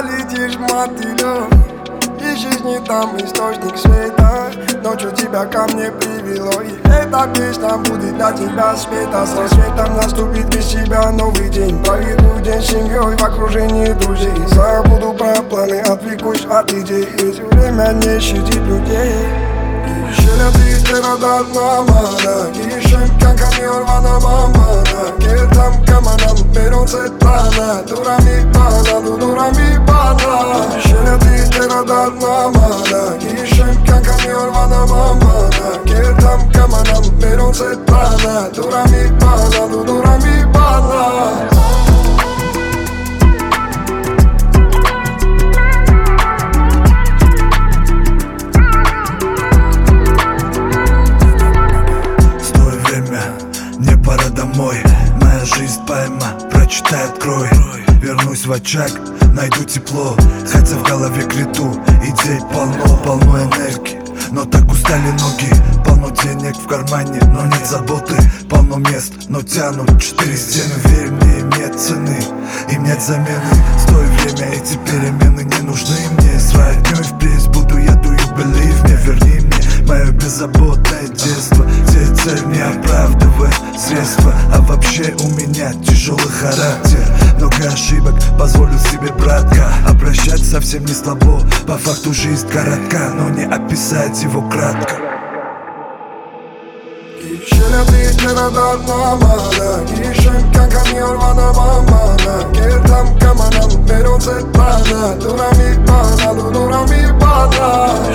летишь в мотылёк, ищешь не там источник света. Ночью тебя ко мне привело, и эта песня будет для тебя света. С рассветом наступит без тебя новый день. Проведу день с семьей в окружении друзей. Забуду про планы, отвлекусь от идей, ведь время не щадит людей. Şöyle namana Girişim kankamıyor bana mamana Girdim kamanan Beron setlana Durami bana Durami bana Şöyle namana Girişim kankamıyor bana mamana Girdim kamanan Beron setlana Durami bana Durami bana. Мне пора домой, моя жизнь поэма, прочитай, открой. Вернусь в очаг, найду тепло, хотя в голове крету. Идей полно, полно энергии, но так устали ноги. Полно денег в кармане, но нет заботы. Полно мест, но тянут 4 стены. Верь мне, им нет цены, им нет замены. Стой, время, эти перемены не нужны мне. С роднёй впредь буду я, do you believe me? Верни мне мое беззаботное детство, где цель не оправдывает средства. А вообще у меня тяжелый характер, много ошибок позволю себе, братка. А прощать совсем не слабо, по факту жизнь коротка, но не описать его кратко. Şöyle namana Girişim kankamıyor bana mamana Girdim kamanan Beron setlana Durami bana Durami bana.